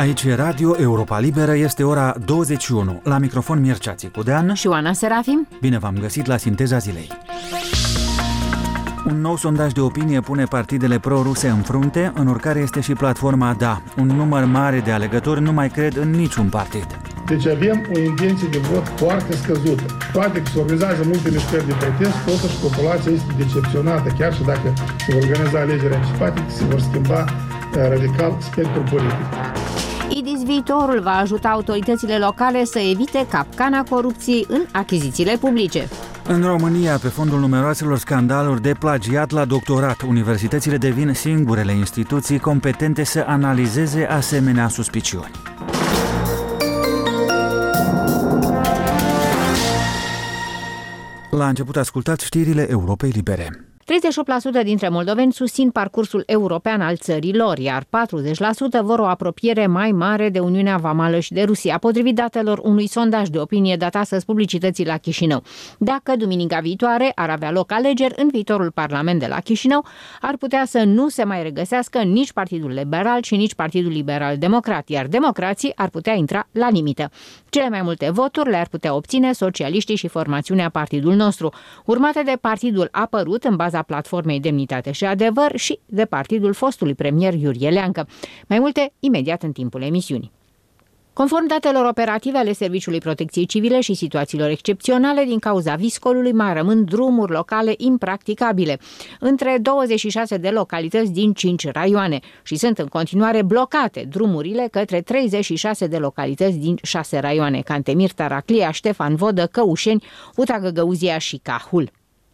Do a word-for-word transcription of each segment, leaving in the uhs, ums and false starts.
Aici e Radio Europa Liberă, este ora douăzeci și unu. La microfon Mircea Țicudean și Oana Serafim. Bine v-am găsit la Sinteza Zilei. Un nou sondaj de opinie pune partidele pro-ruse în frunte, în urcare este și platforma Da. Un număr mare de alegători nu mai cred în niciun partid. Deci avem o intenție de vot foarte scăzută. Toate că se organizează multe mișcări de protest, totuși populația este decepționată, chiar și dacă se vor organiza alegeri anticipate, se vor schimba radical spectrul politic. IDIS Viitorul va ajuta autoritățile locale să evite capcana corupției în achizițiile publice. În România, pe fondul numeroaselor scandaluri de plagiat la doctorat, universitățile devin singurele instituții competente să analizeze asemenea suspiciuni. La început ascultați știrile Europei Libere. treizeci și opt la sută dintre moldoveni susțin parcursul european al țării lor, iar patruzeci la sută vor o apropiere mai mare de Uniunea Vamală și de Rusia, potrivit datelor unui sondaj de opinie dat astăzi publicității la Chișinău. Dacă duminica viitoare ar avea loc alegeri în viitorul Parlament de la Chișinău, ar putea să nu se mai regăsească nici Partidul Liberal și nici Partidul Liberal Democrat, iar democrații ar putea intra la limită. Cele mai multe voturi le-ar putea obține socialiștii și formațiunea Partidul Nostru, urmate de Partidul Apărut în baza platformei Demnitate și Adevăr și de partidul fostului premier Iurie Leancă. Mai multe imediat în timpul emisiunii. Conform datelor operative ale Serviciului Protecției Civile și situațiilor excepționale, din cauza viscolului mai rămân drumuri locale impracticabile între douăzeci și șase de localități din cinci raioane și sunt în continuare blocate drumurile către treizeci și șase de localități din șase raioane: Cantemir, Taraclia, Ștefan Vodă, Căușeni, Uta Găgăuzia și Cahul.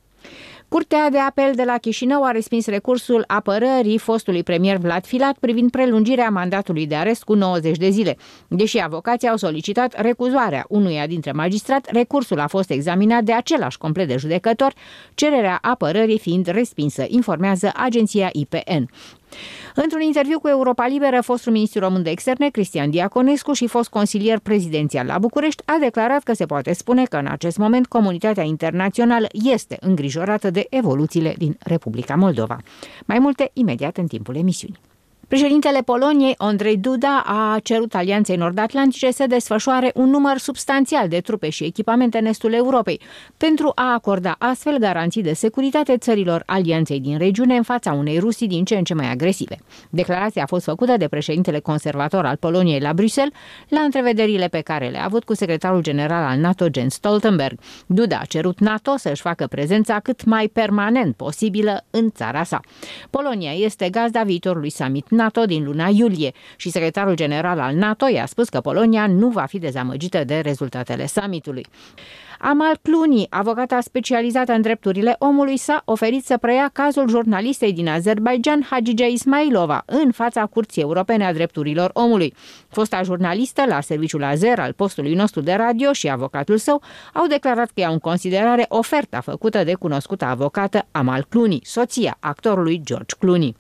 Curtea de apel de la Chișinău a respins recursul apărării fostului premier Vlad Filat privind prelungirea mandatului de arest cu nouăzeci de zile. Deși avocații au solicitat recuzoarea unuia dintre magistrați, recursul a fost examinat de același complet de judecători, cererea apărării fiind respinsă, informează agenția I P N. Într-un interviu cu Europa Liberă, fostul ministru român de externe, Cristian Diaconescu, și fost consilier prezidențial la București, a declarat că se poate spune că în acest moment comunitatea internațională este îngrijorată de evoluțiile din Republica Moldova. Mai multe imediat în timpul emisiunii. Președintele Poloniei, Andrzej Duda, a cerut Alianței Nord-Atlantice să desfășoare un număr substanțial de trupe și echipamente în estul Europei, pentru a acorda astfel garanții de securitate țărilor Alianței din regiune în fața unei Rusii din ce în ce mai agresive. Declarația a fost făcută de președintele conservator al Poloniei la Bruxelles, la întrevederile pe care le-a avut cu secretarul general al NATO, Jens Stoltenberg. Duda a cerut NATO să-și facă prezența cât mai permanent posibilă în țara sa. Polonia este gazda viitorului summit NATO din luna iulie și secretarul general al NATO i-a spus că Polonia nu va fi dezamăgită de rezultatele summitului. Amal Clooney, avocata specializată în drepturile omului, s-a oferit să preia cazul jurnalistei din Azerbaijan, Hagija Ismailova, în fața Curții Europene a Drepturilor Omului. Fosta jurnalistă la serviciul Azer al postului nostru de radio și avocatul său au declarat că iau în considerare oferta făcută de cunoscuta avocată Amal Clooney, soția actorului George Clooney.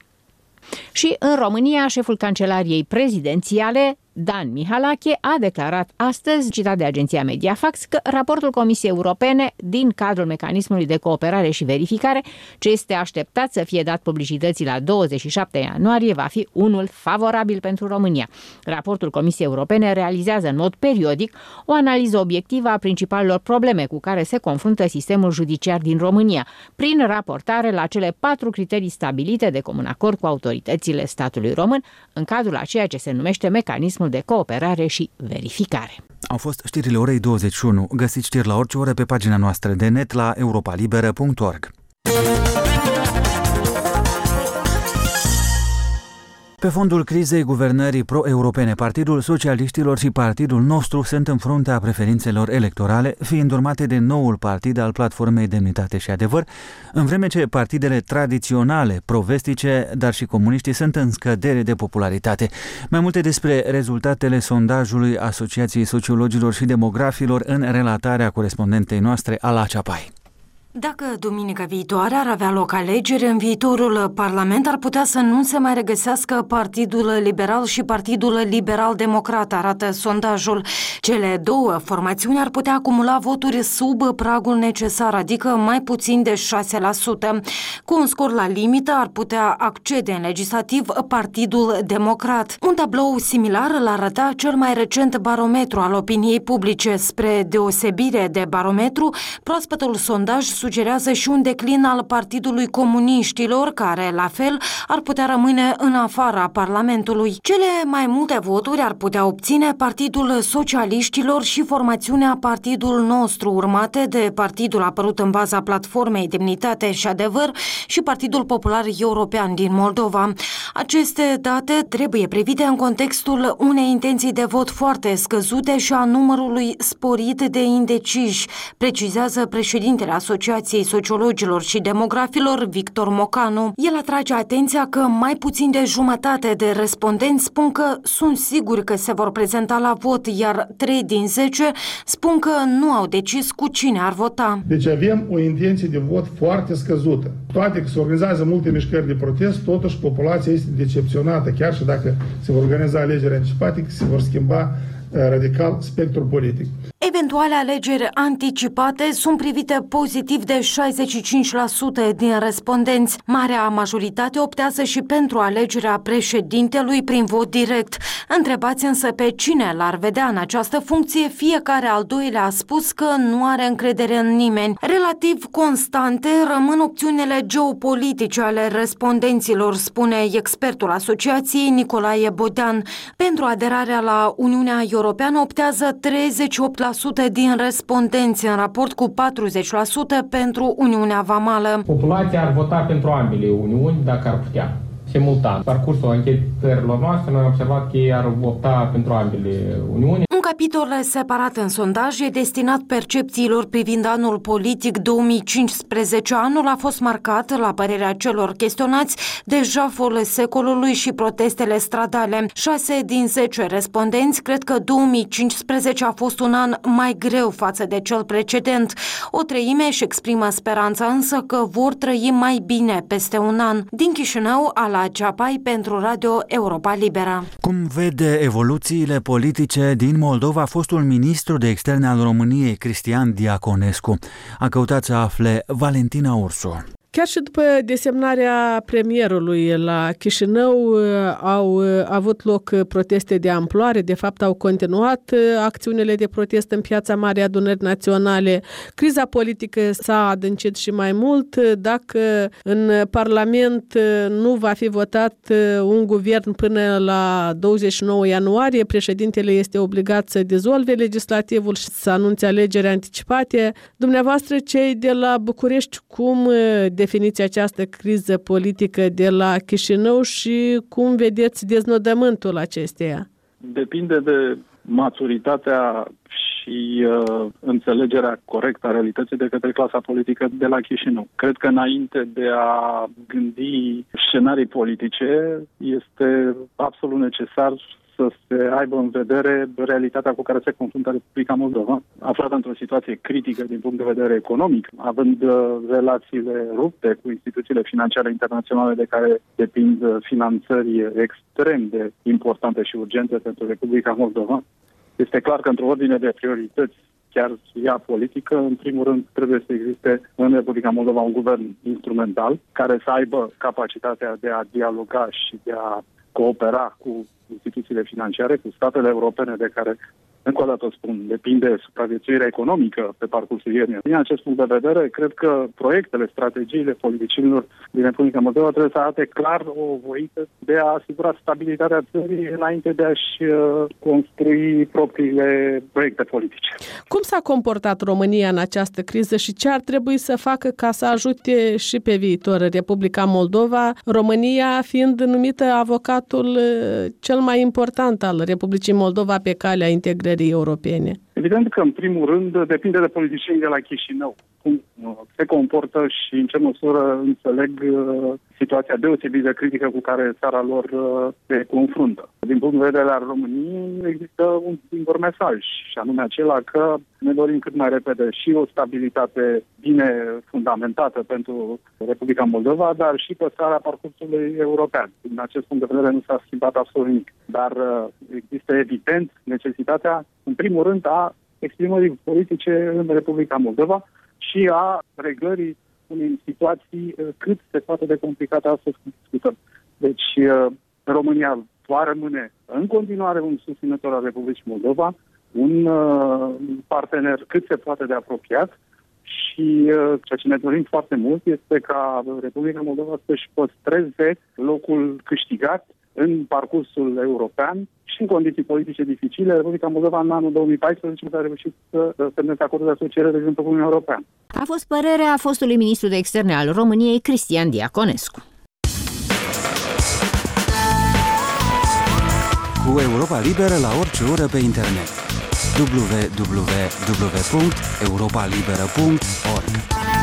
Și în România, șeful Cancelariei Prezidențiale, Dan Mihalache, a declarat astăzi, citat de agenția Mediafax, că raportul Comisiei Europene din cadrul mecanismului de cooperare și verificare, ce este așteptat să fie dat publicității la douăzeci și șapte ianuarie, va fi unul favorabil pentru România. Raportul Comisiei Europene realizează în mod periodic o analiză obiectivă a principalelor probleme cu care se confruntă sistemul judiciar din România, prin raportare la cele patru criterii stabilite de comun acord cu autoritățile statului român, în cadrul a ceea ce se numește mecanismul de cooperare și verificare. Au fost știrile orei douăzeci și unu. Găsiți știri la orice oră pe pagina noastră de net la europa liberă punct org. Pe fondul crizei guvernării pro-europene, Partidul Socialiștilor și Partidul Nostru sunt în fruntea preferințelor electorale, fiind urmate de noul partid al platformei Demnitate și Adevăr, în vreme ce partidele tradiționale, pro-vestice, dar și comuniștii sunt în scădere de popularitate. Mai multe despre rezultatele sondajului Asociației Sociologilor și Demografilor în relatarea corespondentei noastre, Ala Ceapai. Dacă duminica viitoare ar avea loc alegeri, în viitorul Parlament ar putea să nu se mai regăsească Partidul Liberal și Partidul Liberal-Democrat, arată sondajul. Cele două formațiuni ar putea acumula voturi sub pragul necesar, adică mai puțin de șase la sută. Cu un scor la limită ar putea accede în legislativ Partidul Democrat. Un tablou similar îl arăta cel mai recent barometru al opiniei publice. Spre deosebire de barometru, proaspătul sondaj sugerează și un declin al Partidului Comuniștilor, care, la fel, ar putea rămâne în afara Parlamentului. Cele mai multe voturi ar putea obține Partidul Socialiștilor și formațiunea Partidul Nostru, urmate de partidul apărut în baza platformei Demnitate și Adevăr și Partidul Popular European din Moldova. Aceste date trebuie privite în contextul unei intenții de vot foarte scăzute și a numărului sporit de indeciși, precizează președintele Asociației Sociologilor și Demografilor, Victor Mocanu. El atrage atenția că mai puțin de jumătate de respondenți spun că sunt siguri că se vor prezenta la vot, iar trei din zece spun că nu au decis cu cine ar vota. Deci avem o intenție de vot foarte scăzută. Toate că se organizează multe mișcări de protest, totuși populația este decepționată, chiar și dacă se vor organiza alegeri anticipate, se vor schimba radical spectrul politic. Eventuale alegeri anticipate sunt privite pozitiv de șaizeci și cinci la sută din respondenți. Marea majoritate optează și pentru alegerea președintelui prin vot direct. Întrebați însă pe cine l-ar vedea în această funcție, fiecare al doilea a spus că nu are încredere în nimeni. Relativ constante rămân opțiunile geopolitice ale respondenților, spune expertul asociației Nicolae Bodean. Pentru aderarea la Uniunea Europeană optează treizeci și opt la sută din respondenți, în raport cu patruzeci la sută pentru Uniunea Vamală. Populația ar vota pentru ambele Uniuni dacă ar putea. Simultan. Parcursul anchetărilor noastre, noi am observat că ei ar opta pentru ambele Uniuni. Un capitol separat în sondaj e destinat percepțiilor privind anul politic două mii cincisprezece. Anul a fost marcat, la părerea celor chestionați, de jaful secolului și protestele stradale. șase din zece respondenți cred că două mii cincisprezece a fost un an mai greu față de cel precedent. O treime își exprimă speranța însă că vor trăi mai bine peste un an. Din Chișinău, Ala Ceapai pentru Radio Europa Liberă. Cum vede evoluțiile politice din Moldova fostul ministru de externe al României, Cristian Diaconescu? A căutat să afle Valentina Ursu. Chiar și după desemnarea premierului la Chișinău au avut loc proteste de amploare, de fapt au continuat acțiunile de protest în Piața Mare, Adunări Naționale. Criza politică s-a adâncit și mai mult. Dacă în Parlament nu va fi votat un guvern până la douăzeci și nouă ianuarie, președintele este obligat să dizolve legislativul și să anunțe alegeri anticipate. Dumneavoastră, cei de la București, cum definiți această criză politică de la Chișinău și cum vedeți deznodământul acesteia? Depinde de maturitatea și uh, înțelegerea corectă a realității de către clasa politică de la Chișinău. Cred că înainte de a gândi scenarii politice, este absolut necesar să se aibă în vedere realitatea cu care se confruntă Republica Moldova, aflată într-o situație critică din punct de vedere economic, având uh, relațiile rupte cu instituțiile financiare internaționale de care depind uh, finanțări extrem de importante și urgente pentru Republica Moldova. Este clar că într-o ordine de priorități, chiar ea politică, în primul rând trebuie să existe în Republica Moldova un guvern instrumental care să aibă capacitatea de a dialoga și de a coopera cu instituțiile financiare, cu statele europene de care, încă o dată spun, depinde supraviețuirea economică pe parcursul iernii. Din acest punct de vedere, cred că proiectele, strategiile politicienilor din Republica Moldova trebuie să arate clar o voință de a asigura stabilitatea țării înainte de a-și construi propriile proiecte politice. Cum s-a comportat România în această criză și ce ar trebui să facă ca să ajute și pe viitor Republica Moldova, România fiind numită avocatul cel mai important al Republicii Moldova pe calea integrării europene? Evident că, în primul rând, depinde de politicienii de la Chișinău, cum se comportă și în ce măsură înțeleg uh, situația deosebit de critică cu care țara lor uh, se confruntă. Din punct de vedere al României, există un singur mesaj, și anume acela că ne dorim cât mai repede și o stabilitate bine fundamentată pentru Republica Moldova, dar și păstrarea parcursului european. Din acest punct de vedere nu s-a schimbat absolut nimic. Dar uh, există evident necesitatea, în primul rând, a exprimării politice în Republica Moldova și a reglării unei situații cât se poate de complicate astăzi cum discutăm. Deci România va rămâne în continuare un susținător al Republicii Moldova, un partener cât se poate de apropiat și ceea ce ne dorim foarte mult este ca Republica Moldova să-și păstreze locul câștigat în parcursul european și în condiții politice dificile. Republica Moldova în anul două mii paisprezece a reușit să semneze acordul de asociere de exemplu cu Uniunea Europeană. A fost părerea fostului ministru de externe al României, Cristian Diaconescu. Cu Europa Liberă la orice oră pe internet. w w w punct europa liberă punct org.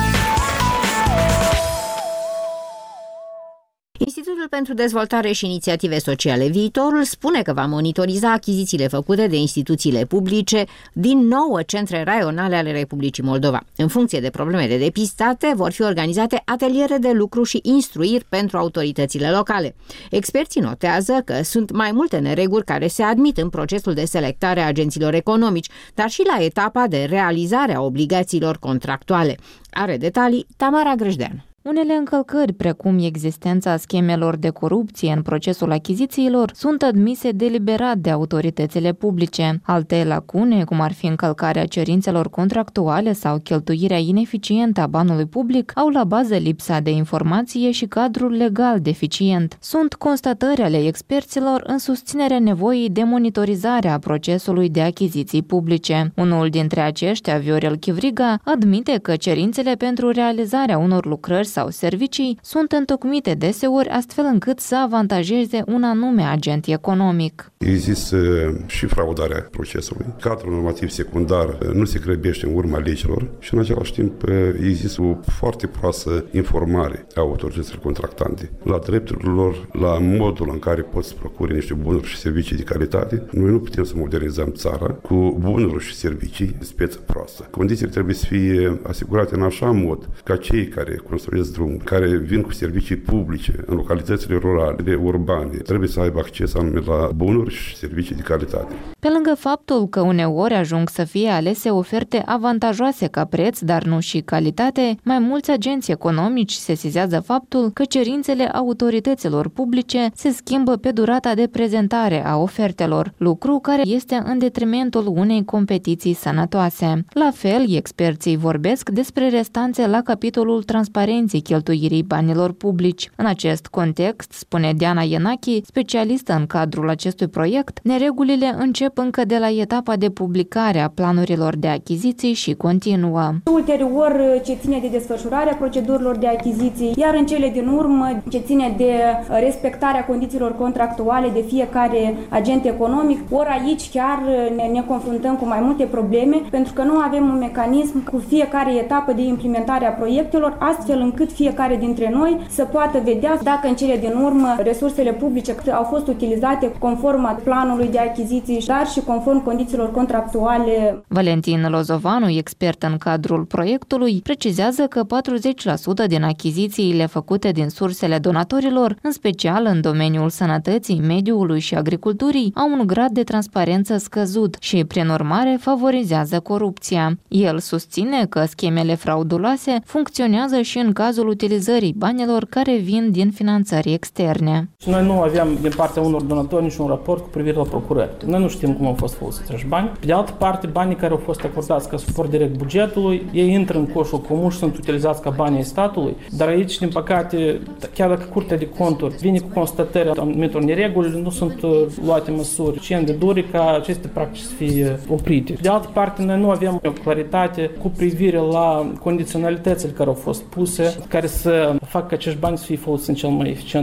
Institutul pentru Dezvoltare și Inițiative Sociale Viitorul spune că va monitoriza achizițiile făcute de instituțiile publice din nouă centre raionale ale Republicii Moldova. În funcție de problemele depistate, vor fi organizate ateliere de lucru și instruiri pentru autoritățile locale. Experții notează că sunt mai multe nereguli care se admit în procesul de selectare a agenților economici, dar și la etapa de realizare a obligațiilor contractuale. Are detalii Tamara Grăjdean. Unele încălcări, precum existența schemelor de corupție în procesul achizițiilor, sunt admise deliberat de autoritățile publice. Alte lacune, cum ar fi încălcarea cerințelor contractuale sau cheltuirea ineficientă a banului public, au la bază lipsa de informație și cadrul legal deficient. Sunt constatări ale experților în susținerea nevoii de monitorizare a procesului de achiziții publice. Unul dintre aceștia, Viorel Chivriga, admite că cerințele pentru realizarea unor lucrări sau servicii sunt întocmite deseori astfel încât să avantajeze un anume agent economic. Există și fraudarea procesului. Cadrul normativ secundar nu se grăbește în urma legilor și în același timp există o foarte proastă informare a autorităților contractante la drepturile lor, la modul în care pot să procure niște bunuri și servicii de calitate. Noi nu putem să modernizăm țara cu bunuri și servicii de speță proastă. Condițiile trebuie să fie asigurate în așa mod ca cei care construiesc drum, care vin cu servicii publice în localitățile rurale, urbane, trebuie să aibă acces anume la bunuri și servicii de calitate. Pe lângă faptul că uneori ajung să fie alese oferte avantajoase ca preț, dar nu și calitate, mai mulți agenți economici sesizează faptul că cerințele autorităților publice se schimbă pe durata de prezentare a ofertelor, lucru care este în detrimentul unei competiții sănătoase. La fel, experții vorbesc despre restanțe la capitolul transparenței cheltuirii banilor publici. În acest context, spune Diana Ienachi, specialistă în cadrul acestui proiect, neregulile încep încă de la etapa de publicare a planurilor de achiziții și continuă. Ulterior, ce ține de desfășurarea procedurilor de achiziții, iar în cele din urmă, ce ține de respectarea condițiilor contractuale de fiecare agent economic, ori aici chiar ne, ne confruntăm cu mai multe probleme, pentru că nu avem un mecanism cu fiecare etapă de implementare a proiectelor, astfel încât fiecare dintre noi să poată vedea dacă în cele din urmă resursele publice au fost utilizate conform planului de achiziții, dar și conform condițiilor contractuale. Valentin Lozovanu, expert în cadrul proiectului, precizează că patruzeci la sută din achizițiile făcute din sursele donatorilor, în special în domeniul sănătății, mediului și agriculturii, au un grad de transparență scăzut și, prin urmare, favorizează corupția. El susține că schemele frauduloase funcționează și în cazul utilizării banilor care vin din finanțări externe. Noi nu aveam din partea unor donatori niciun raport cu privire la procurări. Noi nu știm cum au fost folosiți acești bani. Pe de altă parte, banii care au fost acordați ca suport direct bugetului, ei intră în coșul comun și sunt utilizați ca banii statului. Dar aici, din păcate, chiar dacă Curtea de Conturi vine cu constatări anumitor nereguli, nu sunt luate măsuri suficient de dure ca aceste practici să fie oprite. De altă parte, noi nu avem o claritate cu privire la condiționalitățile care au fost puse, care să facă ca acești bani să fie folosiți în cel mai eficient mod.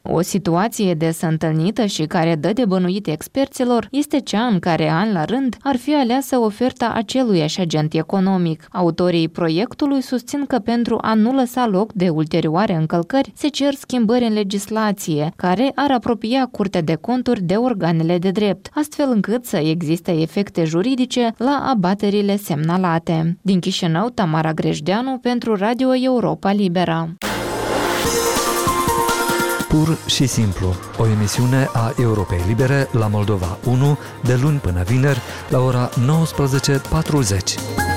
O situație des întâlnită și care dă de bănuit experților este cea în care, an la rând, ar fi aleasă oferta aceluiași agent economic. Autorii proiectului susțin că pentru a nu lăsa loc de ulterioare încălcări, se cer schimbări în legislație, care ar apropia Curtea de Conturi de organele de drept, astfel încât să existe efecte juridice la abaterile semnalate. Din Chișinău, Tamara Grejdeanu pentru Radio Europa Libera. Pur și simplu, o emisiune a Europei Libere la Moldova unu, de luni până vineri, la ora nouăsprezece patruzeci.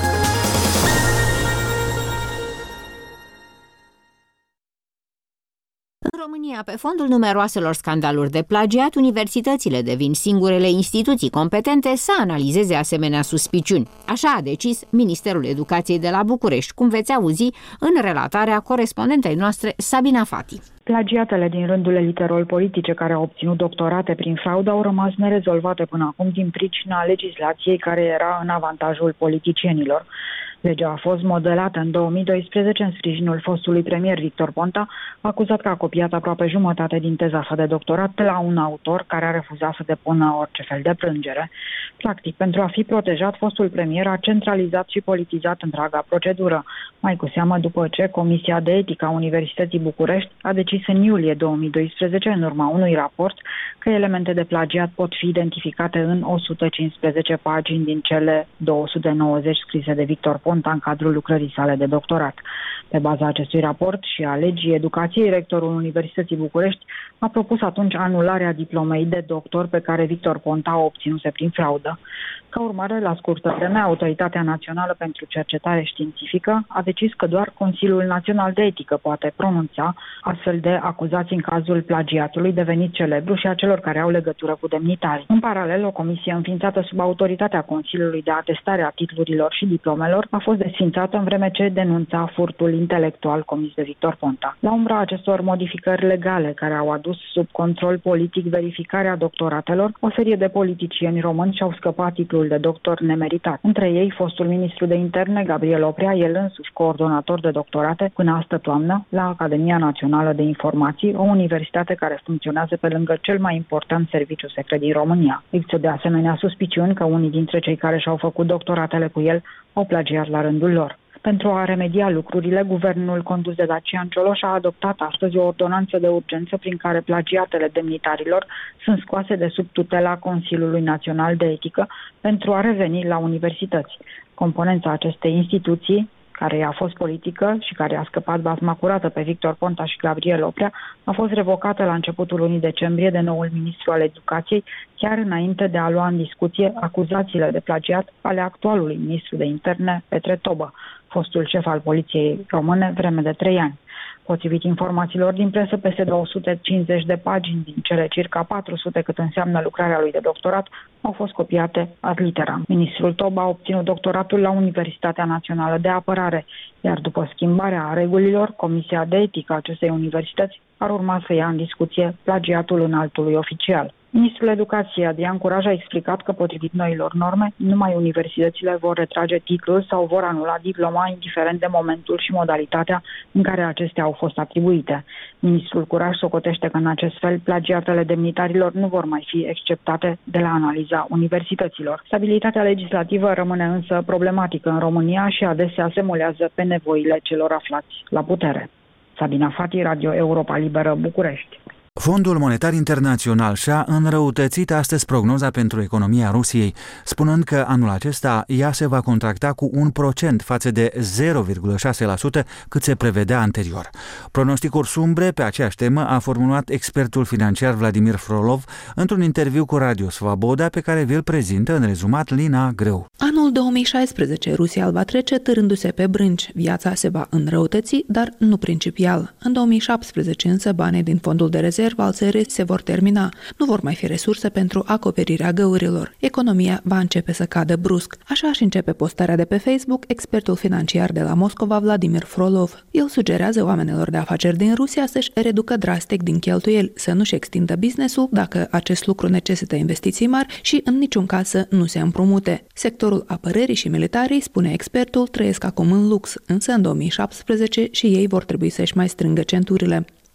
În România, pe fondul numeroaselor scandaluri de plagiat, universitățile devin singurele instituții competente să analizeze asemenea suspiciuni. Așa a decis Ministerul Educației de la București, cum veți auzi în relatarea corespondentei noastre Sabina Fati. Plagiatele din rândul elitelor politice care au obținut doctorate prin fraudă au rămas nerezolvate până acum din pricina legislației care era în avantajul politicienilor. Legea a fost modelată în două mii doisprezece în sprijinul fostului premier Victor Ponta, acuzat că a copiat aproape jumătate din teza sa de doctorat de la un autor care a refuzat să depună orice fel de plângere. Practic, pentru a fi protejat, fostul premier a centralizat și politizat întreaga procedură, mai cu seamă după ce Comisia de Etică a Universității București a decis în iulie două mii doisprezece, în urma unui raport, că elemente de plagiat pot fi identificate în o sută cincisprezece pagini din cele două sute nouăzeci scrise de Victor Ponta în cadrul lucrării sale de doctorat. Pe baza acestui raport și a legii educației, rectorul Universității București a propus atunci anularea diplomei de doctor pe care Victor Ponta o obținuse prin fraudă. Ca urmare, la scurtă vreme, Autoritatea Națională pentru Cercetare Științifică a decis că doar Consiliul Național de Etică poate pronunța astfel de acuzații în cazul plagiatului devenit celebru și a celor care au legătură cu demnitarii. În paralel, o comisie înființată sub autoritatea Consiliului de Atestare a titlurilor și diplomelor a fost desființată în vreme ce denunța furtul intelectual comis de Victor Ponta. La umbra acestor modificări legale care au adus sub control politic verificarea doctoratelor, o serie de politicieni români și-au scăpat titlul de doctor nemeritat. Între ei, fostul ministru de interne, Gabriel Oprea, el însuși coordonator de doctorate până astă toamnă la Academia Națională de Informații, o universitate care funcționează pe lângă cel mai important serviciu secret din România. Există de asemenea suspiciuni că unii dintre cei care și-au făcut doctoratele cu el au plagiat la rândul lor. Pentru a remedia lucrurile, guvernul condus de Dacian Cioloș a adoptat astăzi o ordonanță de urgență prin care plagiatele demnitarilor sunt scoase de sub tutela Consiliului Național de Etică pentru a reveni la universități. Componența acestei instituții, care i-a fost politică și care a scăpat basma curată pe Victor Ponta și Gabriel Oprea, a fost revocată la începutul lunii decembrie de noul ministru al Educației, chiar înainte de a lua în discuție acuzațiile de plagiat ale actualului ministru de interne, Petre Tobă, fostul șef al poliției române vreme de trei ani. Potrivit informațiilor din presă, peste două sute cincizeci de pagini din cele circa patru sute cât înseamnă lucrarea lui de doctorat au fost copiate ad literam. Ministrul Tobă a obținut doctoratul la Universitatea Națională de Apărare, iar după schimbarea regulilor, Comisia de Etică a acestei universități ar urma să ia în discuție plagiatul înaltului oficial. Ministrul Educației, Adrian Curaj, a explicat că, potrivit noilor norme, numai universitățile vor retrage titlul sau vor anula diploma, indiferent de momentul și modalitatea în care acestea au fost atribuite. Ministrul Curaj socotește că, în acest fel, plagiatele demnitarilor nu vor mai fi exceptate de la analiza universităților. Stabilitatea legislativă rămâne însă problematică în România și adesea se mulează pe nevoile celor aflați la putere. Sabina Fati, Radio Europa Liberă, București. Fondul Monetar Internațional și-a înrăutățit astăzi prognoza pentru economia Rusiei, spunând că anul acesta ea se va contracta cu un procent față de zero virgulă șase la sută cât se prevedea anterior. Pronosticuri sumbre pe aceeași temă a formulat expertul financiar Vladimir Frolov într-un interviu cu Radio Svoboda pe care vi-l prezintă în rezumat Lina Greu. Anul două mii șaisprezece Rusia îl va trece târându-se pe brânci. Viața se va înrăutăți, dar nu principial. În două mii șaptesprezece însă banii din fondul de rezervă al țării se vor termina. Nu vor mai fi resurse pentru acoperirea găurilor. Economia va începe să cadă brusc. Așa și începe postarea de pe Facebook expertul financiar de la Moscova Vladimir Frolov. El sugerează oamenilor de afaceri din Rusia să-și reducă drastic din cheltuieli, să nu-și extindă business-ul dacă acest lucru necesită investiții mari și în niciun caz să nu se împrumute. Sectorul apărării și militarii, spune expertul, trăiesc acum în lux, însă în două mii șaptesprezece și ei vor trebui să-și mai strângă centurile.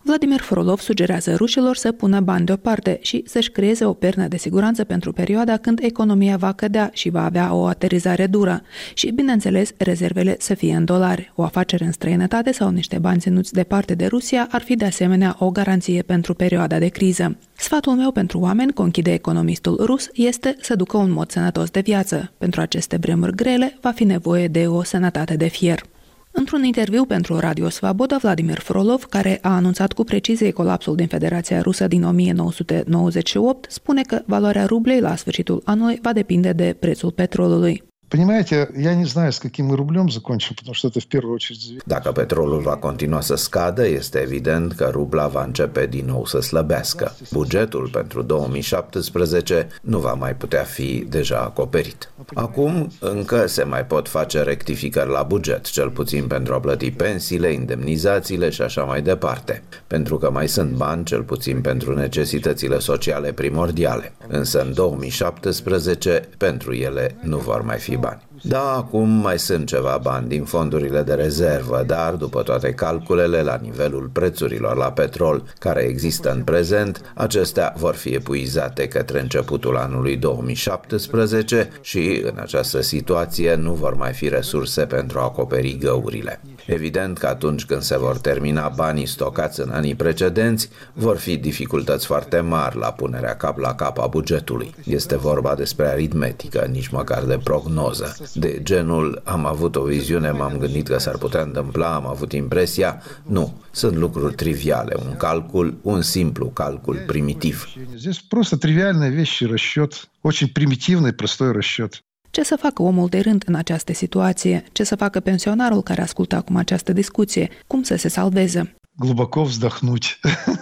Vladimir Frolov sugerează rușilor să pună bani deoparte și să-și creeze o pernă de siguranță pentru perioada când economia va cădea și va avea o aterizare dură și, bineînțeles, rezervele să fie în dolari. O afacere în străinătate sau niște bani ținuți departe de Rusia ar fi de asemenea o garanție pentru perioada de criză. Sfatul meu pentru oameni, conchide economistul rus, este să ducă un mod sănătos de viață. Pentru aceste vremuri grele va fi nevoie de o sănătate de fier. Într-un interviu pentru Radio Svaboda, Vladimir Frolov, care a anunțat cu precizie colapsul din Federația Rusă din o mie nouă sute nouăzeci și opt, spune că valoarea rublei la sfârșitul anului va depinde de prețul petrolului. Понимаете, я не знаю, с каким мы рублем закончим, потому что это в первую очередь... Dacă petrolul va continua să scadă, este evident că rubla va începe din nou să slăbească. Bugetul pentru două mii șaptesprezece nu va mai putea fi deja acoperit. Acum încă se mai pot face rectificări la buget, cel puțin pentru a plăti pensiile, indemnizațiile și așa mai departe, pentru că mai sunt bani, cel puțin pentru necesitățile sociale primordiale. Însă în două mii șaptesprezece pentru ele nu vor mai fi bani. Da, acum mai sunt ceva bani din fondurile de rezervă, dar după toate calculele la nivelul prețurilor la petrol care există în prezent, acestea vor fi epuizate către începutul anului două mii șaptesprezece și în această situație nu vor mai fi resurse pentru a acoperi găurile. Evident că atunci când se vor termina banii stocați în anii precedenți, vor fi dificultăți foarte mari la punerea cap la cap a bugetului. Este vorba despre aritmetică, nici măcar de prognoză. De genul, am avut o viziune, m-am gândit că s-ar putea întâmpla, am avut impresia. Nu, sunt lucruri triviale, un calcul, un simplu calcul primitiv. Здесь просто тривиальная вещь, расчет, очень примитивный, простой расчет. Ce să facă omul de rând în această situație? Ce să facă pensionarul care ascultă acum această discuție? Cum să se salveze? Глубоко вздохнуть.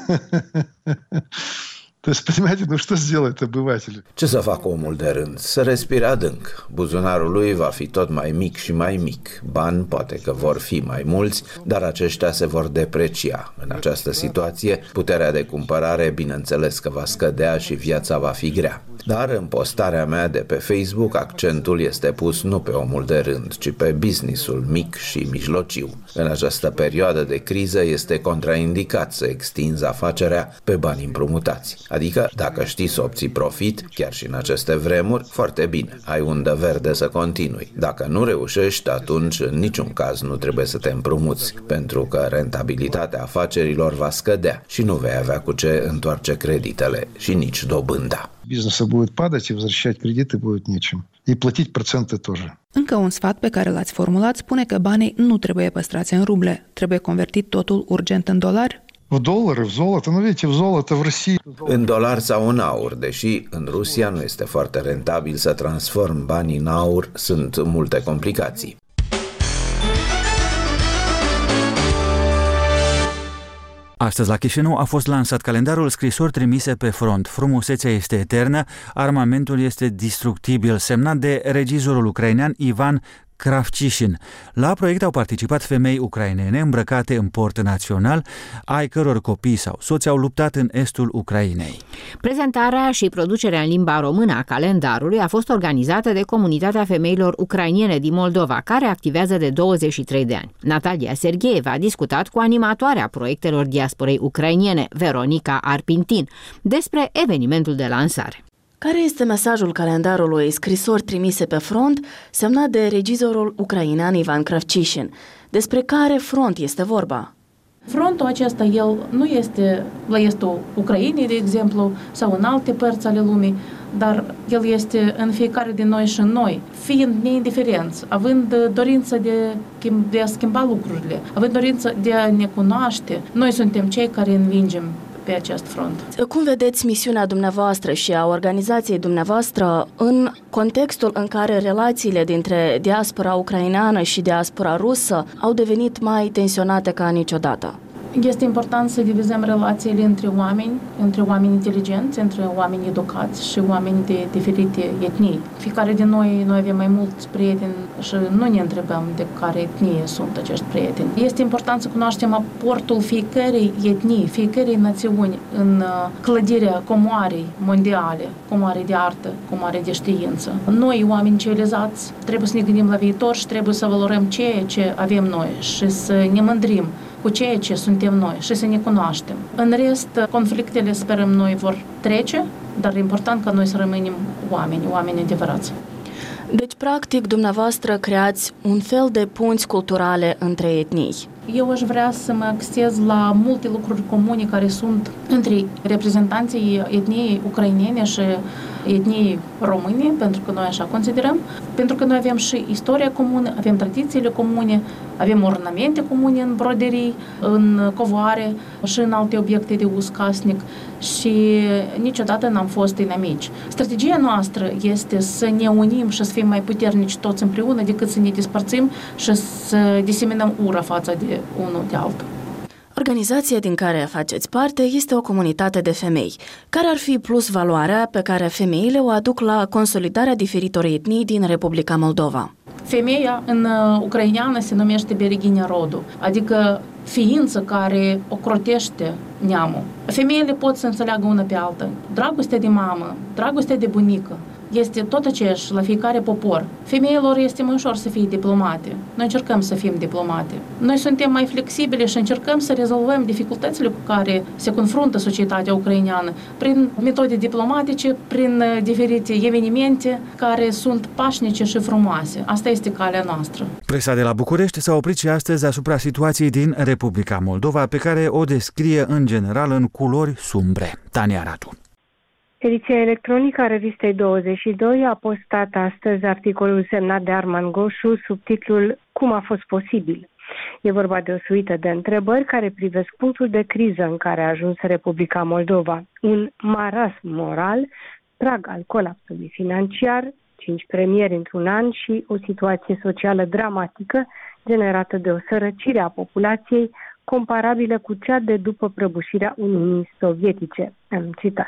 То есть, понимаете, ну что сделает обыватель? Ce să facă omul de rând? Să respire adânc. Buzunarul lui va fi tot mai mic și mai mic. Bani poate că vor fi mai mulți, dar aceștia se vor deprecia. În această situație, puterea de cumpărare, bineînțeles că va scădea și viața va fi grea. Dar în postarea mea de pe Facebook, accentul este pus nu pe omul de rând, ci pe businessul mic și mijlociu. În această perioadă de criză este contraindicat să extinzi afacerea pe bani împrumutați. Adică, dacă știi să obții profit, chiar și în aceste vremuri, foarte bine, ai undă verde să continui. Dacă nu reușești, atunci în niciun caz nu trebuie să te împrumuți, pentru că rentabilitatea afacerilor va scădea și nu vei avea cu ce întoarce creditele și nici dobânda. Бизнеса будет падать, и возвращать кредиты будет нечем. И платить проценты тоже. Încă un sfat pe care l-ați formulat spune că banii nu trebuie păstrați în ruble. Trebuie convertit totul urgent în dolari? В доллары, в золото. Ну, видите, в золото в России. În dolari sau în aur, deși în Rusia nu este foarte rentabil să transform banii în aur, sunt multe complicații. Astăzi la Chișinău a fost lansat calendarul scrisori trimise pe front. Frumusețea este eternă, armamentul este destructibil, semnat de regizorul ucrainean Ivan Kravchishin. La proiect au participat femei ucrainene îmbrăcate în port național, ai căror copii sau soți au luptat în estul Ucrainei. Prezentarea și producerea în limba română a calendarului a fost organizată de Comunitatea Femeilor Ucrainene din Moldova, care activează de douăzeci și trei de ani. Natalia Sergheeva a discutat cu animatoarea proiectelor diasporei ucrainene, Veronica Arpintin, despre evenimentul de lansare. Care este mesajul calendarului Scrisori trimise pe front, semnat de regizorul ucrainean Ivan Kravchishin? Despre care front este vorba? Frontul acesta, el nu este la estul Ucrainei, de exemplu, sau în alte părți ale lumii, dar el este în fiecare din noi și în noi, fiind neindiferenți, având dorință de, de a schimba lucrurile, având dorință de a ne cunoaște. Noi suntem cei care învingem pe acest front. Cum vedeți misiunea dumneavoastră și a organizației dumneavoastră în contextul în care relațiile dintre diaspora ucraineană și diaspora rusă au devenit mai tensionate ca niciodată? Este important să divizăm relațiile între oameni, între oameni inteligenți, între oameni educați și oameni de diferite etnii. Fiecare din noi, noi avem mai mulți prieteni și nu ne întrebăm de care etnie sunt acești prieteni. Este important să cunoaștem aportul fiecărei etnii, fiecărei națiuni în clădirea comoarei mondiale, comoare de artă, comoare de știință. Noi, oameni civilizați, trebuie să ne gândim la viitor și trebuie să valorăm ceea ce avem noi și să ne mândrim cu ceea ce suntem noi și să ne cunoaștem. În rest, conflictele, sperăm noi, vor trece, dar e important ca noi să rămânem oameni, oameni adevărați. Deci, practic, dumneavoastră creați un fel de punți culturale între etnii. Eu aș vrea să mă axez la multe lucruri comune care sunt între reprezentanții etniei ucrainene și etniei române, pentru că noi așa considerăm, pentru că noi avem și istoria comună, avem tradițiile comune, avem ornamente comune în broderii, în covoare și în alte obiecte de uz casnic și niciodată n-am fost inamici. Strategia noastră este să ne unim și să fim mai puternici toți împreună decât să ne despărțim și să diseminăm ura față de unul de altul. Organizația din care faceți parte este o comunitate de femei. Care ar fi plus valoarea pe care femeile o aduc la consolidarea diferitor etnii din Republica Moldova? Femeia în ucraineană se numește Bereghina Rodu, adică ființă care ocrotește neamul. Femeile pot să înțeleagă una pe alta. Dragostea de mamă, dragostea de bunică, este tot aceeași la fiecare popor. Femeilor este mai ușor să fie diplomate. Noi încercăm să fim diplomate. Noi suntem mai flexibili și încercăm să rezolvăm dificultățile cu care se confruntă societatea ucraineană prin metode diplomatice, prin diferite evenimente care sunt pașnice și frumoase. Asta este calea noastră. Presa de la București s-a oprit și astăzi asupra situației din Republica Moldova, pe care o descrie în general în culori sumbre. Tania Radu. Ediția electronică a revistei douăzeci și doi a postat astăzi articolul semnat de Arman Goșu sub titlul Cum a fost posibil? E vorba de o suită de întrebări care privesc punctul de criză în care a ajuns Republica Moldova. Un marasm moral, prag al colapsului financiar, cinci premieri într-un an și o situație socială dramatică generată de o sărăcire a populației comparabilă cu cea de după prăbușirea Uniunii Sovietice. Am citat.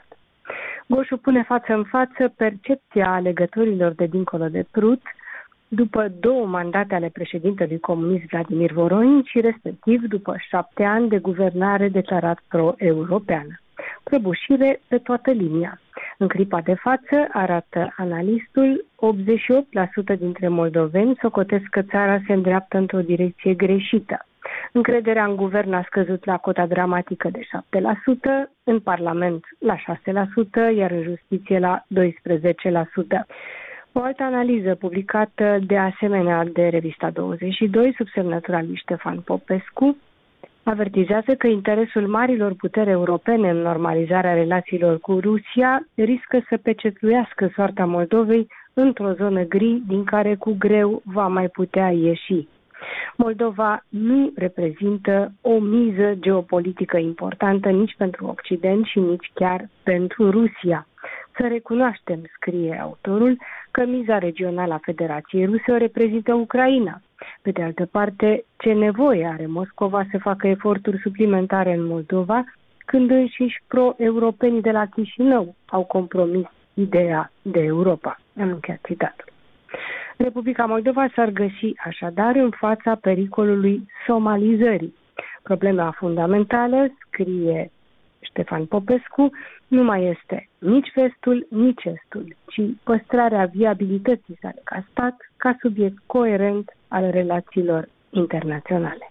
Goșu pune față în față percepția alegătorilor de dincolo de Prut după două mandate ale președintelui comunist Vladimir Voronin și respectiv după șapte ani de guvernare declarat pro-europeană. Prăbușire pe toată linia. În clipa de față, arată analistul, optzeci și opt la sută dintre moldoveni socotesc că țara se îndreaptă într-o direcție greșită. Încrederea în guvern a scăzut la cota dramatică de șapte la sută, în Parlament la șase la sută, iar în justiție la doisprezece la sută. O altă analiză publicată de asemenea de revista douăzeci și doi, sub semnătura lui Ștefan Popescu, avertizează că interesul marilor puteri europene în normalizarea relațiilor cu Rusia riscă să pecetluiască soarta Moldovei într-o zonă gri din care cu greu va mai putea ieși. Moldova nu reprezintă o miză geopolitică importantă nici pentru Occident și nici chiar pentru Rusia. Să recunoaștem, scrie autorul, că miza regională a Federației Ruse o reprezintă Ucraina. Pe de altă parte, ce nevoie are Moscova să facă eforturi suplimentare în Moldova, când înșiși pro-europeni de la Chișinău au compromis ideea de Europa. Am încheiat citatul. Republica Moldova s-ar găsi așadar în fața pericolului somalizării. Problema fundamentală, scrie Ștefan Popescu, nu mai este nici vestul, nici estul, ci păstrarea viabilității sale ca stat, ca subiect coerent al relațiilor internaționale.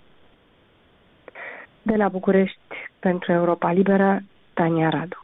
De la București, pentru Europa Liberă, Tania Radu.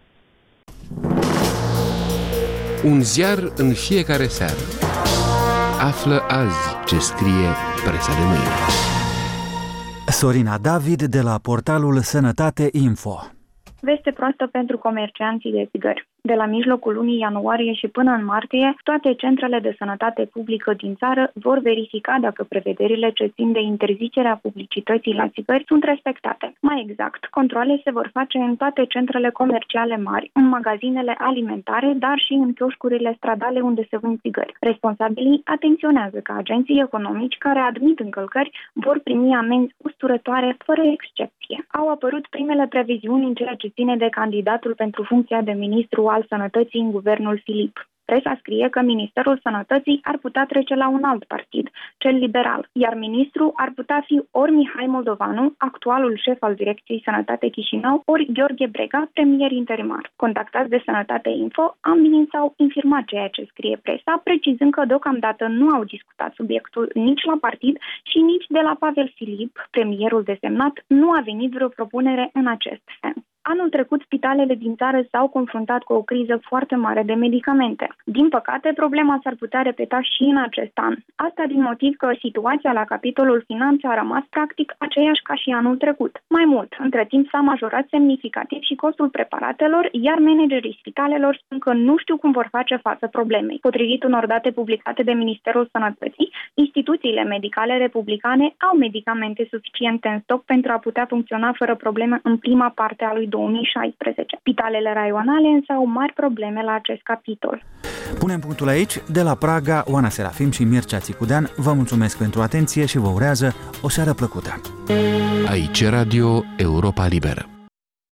Un ziar în fiecare seară. Află azi ce scrie presa de mâine. Sorina David de la portalul Sănătate Info. Veste proastă pentru comercianții de țigări. De la mijlocul lunii ianuarie și până în martie, toate centrele de sănătate publică din țară vor verifica dacă prevederile ce țin de interzicerea publicității la țigări sunt respectate. Mai exact, controale se vor face în toate centrele comerciale mari, în magazinele alimentare, dar și în chioșcurile stradale unde se vând țigări. Responsabilii atenționează că agenții economici care admit încălcări vor primi amenzi usturătoare fără excepție. Au apărut primele previziuni în ceea ce ține de candidatul pentru funcția de ministru al Sănătății în guvernul Filip. Presa scrie că Ministerul Sănătății ar putea trece la un alt partid, cel liberal, iar ministru ar putea fi ori Mihai Moldovanu, actualul șef al Direcției Sănătate Chișinău, ori Gheorghe Brega, premier interimar. Contactați de Sănătate Info, ambii s-au infirmat ceea ce scrie presa, precizând că deocamdată nu au discutat subiectul nici la partid și nici de la Pavel Filip, premierul desemnat, nu a venit vreo propunere în acest sens. Anul trecut, spitalele din țară s-au confruntat cu o criză foarte mare de medicamente. Din păcate, problema s-ar putea repeta și în acest an. Asta din motiv că situația la capitolul finanțe a rămas practic aceeași ca și anul trecut. Mai mult, între timp s-a majorat semnificativ și costul preparatelor, iar managerii spitalelor spun că nu știu cum vor face față problemei. Potrivit unor date publicate de Ministerul Sănătății, instituțiile medicale republicane au medicamente suficiente în stoc pentru a putea funcționa fără probleme în prima parte a lui două mii șaisprezece. Spitalele raionale însă au mari probleme la acest capitol. Punem punctul aici. De la Praga, Oana Serafim și Mircea Țicudean vă mulțumesc pentru atenție și vă urează o seară plăcută. Aici Radio Europa Liberă.